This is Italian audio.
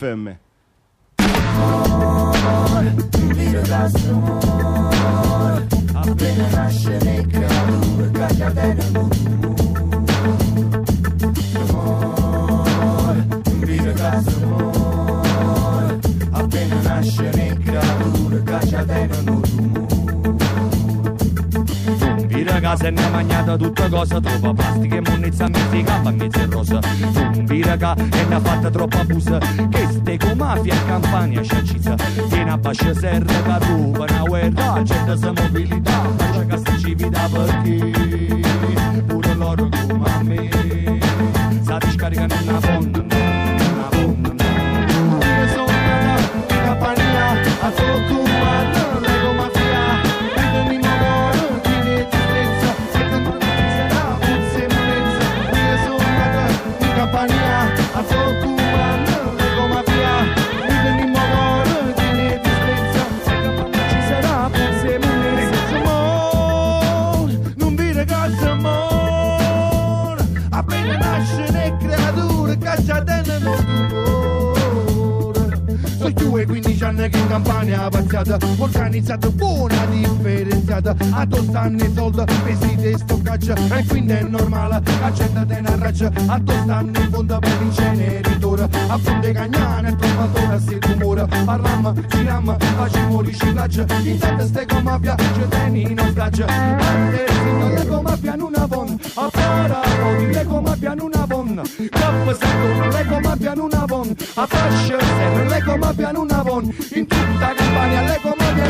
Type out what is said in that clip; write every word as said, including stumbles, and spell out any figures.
F M. Appena nasce le creature cacciate nel mondo. Appena nasce le creature cacciate nel mondo. Casa e ne ha mangiata tutta cosa, troppa plastica e monnezza mistica, bagnezza e rosa. Un biraca e ne ha fatta troppa busa, che ste con mafia e campagna sciacizza. Viene a bascia serra, che ruba una guerra, gente sa mobilità, faccia cassa civita perché pure loro come a me, sa ti scaricano una fonda, una fonda. Io sono una campagna a soccorrere. quindici anni che in Campania ha passata, organizzata buona differenziata, a due anni i soldi, vestiti e stoccaccia, e quindi è normale, accendete una raccia, a due anni in fondo per l'inceneritore, a fonte cagnane e trovatore a sti rumore, parlammo, girammo, facciamo riciclaggio, intanto ste come mafia, ci teni in ostaggio, le come mafia non avon, a paragoni, le come mafia non avon, coppa santo, le come mafia non avon, a fascia serra, le come mafia non avon, in tutta Campania, le come